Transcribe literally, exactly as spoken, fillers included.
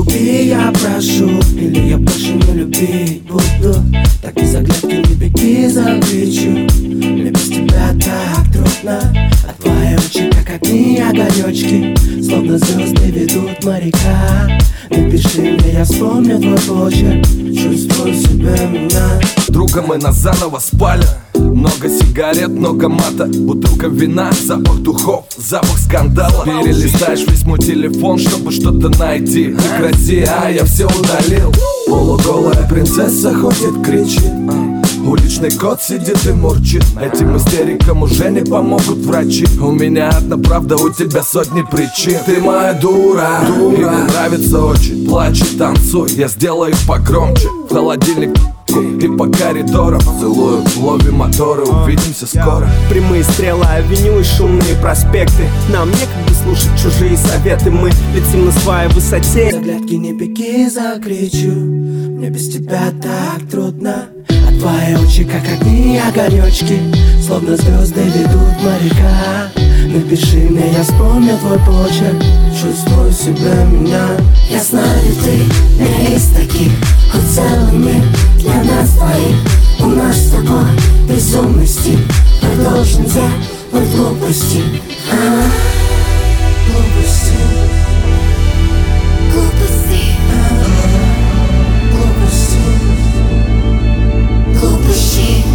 Люби, я прошу, или я больше не любить буду. Так и заглядки не беги, закричу. Мне без тебя так трудно, а твои очи как огни, огонечки, словно звезды ведут моряка. Напиши мне, я вспомню твой почерк, чувствую себя меня. Друга мы нас заново спали. Много сигарет, много мата, бутылка вина, запах духов, запах скандала. Перелистаешь весь мой телефон, чтобы что-то найти. Прекрати, а я все удалил. Полуголая принцесса ходит, кричит. Уличный кот сидит и мурчит. Этим истерикам уже не помогут врачи. У меня одна правда, у тебя сотни причин. Ты моя дура, дура. И мне нравится очень. Плачь и танцуй, я сделаю погромче. В холодильник и по коридорам целую, ловим моторы, увидимся скоро. Прямые стрелы авеню и шумные проспекты. Нам некогда слушать чужие советы. Мы летим на своей высоте. Заглядки не беги, закричу. Мне без тебя так трудно, а твои очи как огни, огонечки, словно звезды ведут моряка. Напиши мне, я вспомню твой почерк, чувствую себя меня. Я знаю, ты не из таких, хоть целый мир для нас двоих. У нас с тобой безумный стиль, продолжим делать глупости. А-а-а. Глупости. Глупости. А-а-а. Глупости. Глупости.